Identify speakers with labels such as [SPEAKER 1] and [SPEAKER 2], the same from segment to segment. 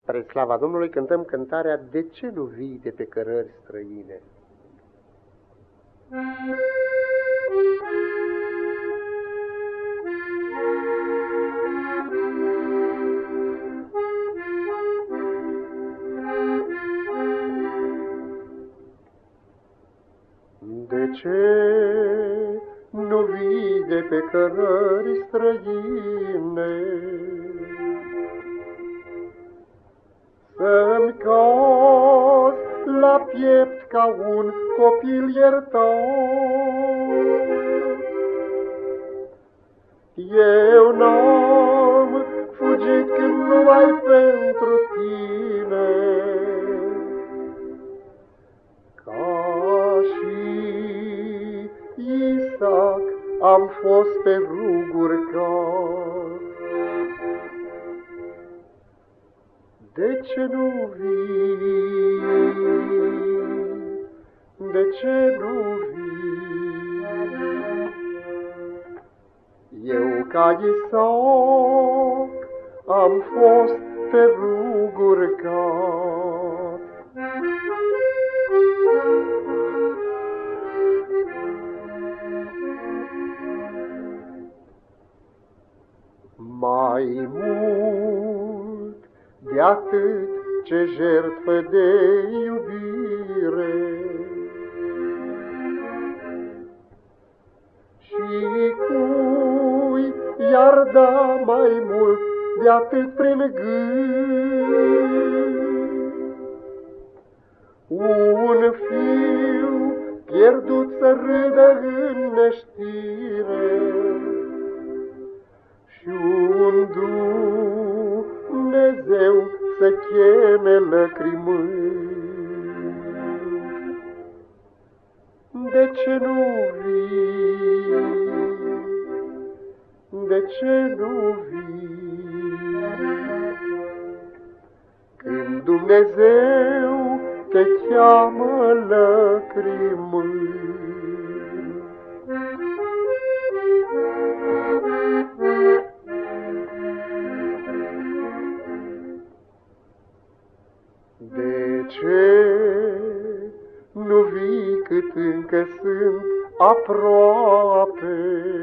[SPEAKER 1] Spre slava Domnului cântăm cântarea De ce nu vii de pe cărări străine? De ce nu vii de pe cărări străine? Să-mi cazi la piept ca un copil iertat. Eu n-am fugit când numai pentru tine, ca și Isaac am fost pe ruguri cat. De ce nu vii? De ce nu vii? Eu ca Isaac am fost pe ruguri cat. Mai mult de atât ce jertfă de iubire, și cui i-ar da mai mult de atât prin gând? Un fiu pierdut să râdă în neștire și un Dumnezeu să cheme lăcrimând. De ce nu vii? De ce nu vii? Când Dumnezeu te cheamă lăcrimând. De ce nu vii cât încă sunt aproape?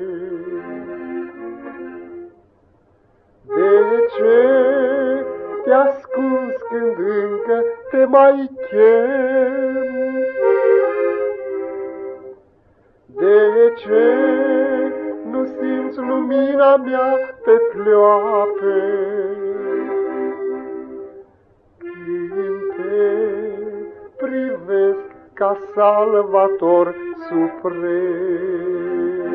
[SPEAKER 1] De ce te ascunzi când încă te mai chem? De ce nu simți lumina mea pe pleoape? Privesc ca salvator suprem.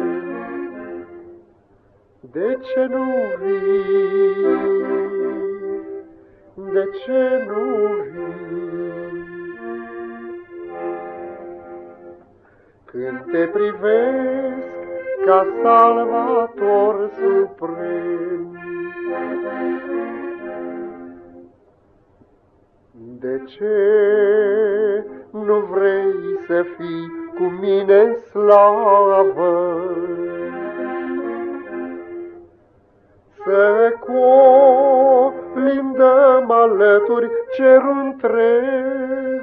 [SPEAKER 1] De ce nu vii? De ce nu vii? Când te privesc ca salvator suprem. De ce nu vrei să fii cu mine în slavă? Să colindăm alături cerul întreg,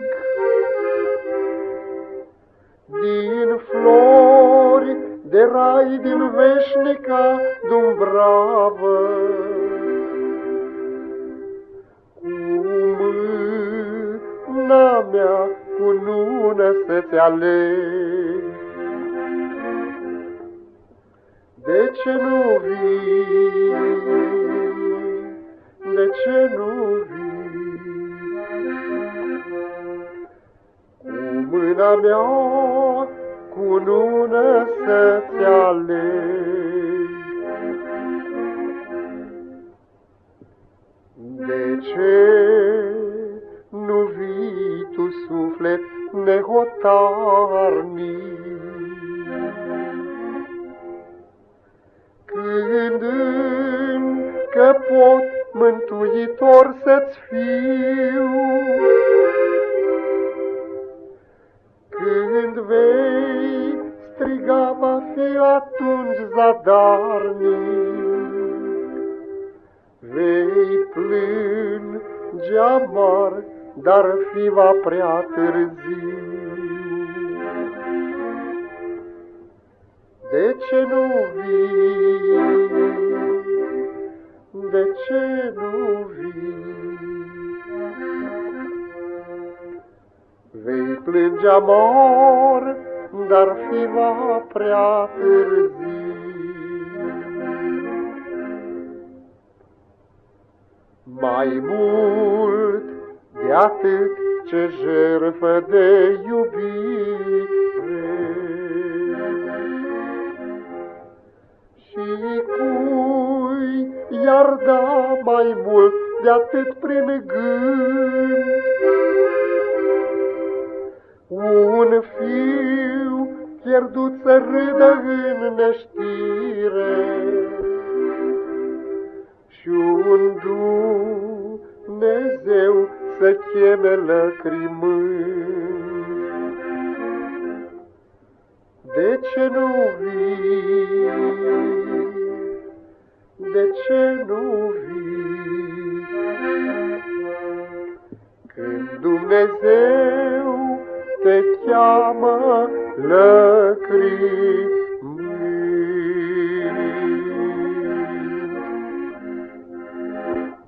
[SPEAKER 1] din flori de rai, din veșnica Dumbravă. Mea cu nună să-ți aleg. De ce nu vii? De ce nu vii? Cu mâna mea cu nună să-ți aleg. De ce nu vii tu, suflet nehotarnic? Când încă pot, Mântuitor, să-ți fiu, când vei striga, va fi atunci zadarnic. Vei plânge amar, dar fi va prea târziu. De ce nu vii? De ce nu vii? Vei plânge amor, dar fi va prea târziu. Mai mult de atât ce jertfă de iubire, și cui i-ar da mai mult de atât prin gând? Un fiu pierdut să râdă în neștire și un Dumnezeu să cheme lăcrimând. De ce nu vii? De ce nu vii? Când Dumnezeu te cheamă lăcrimând.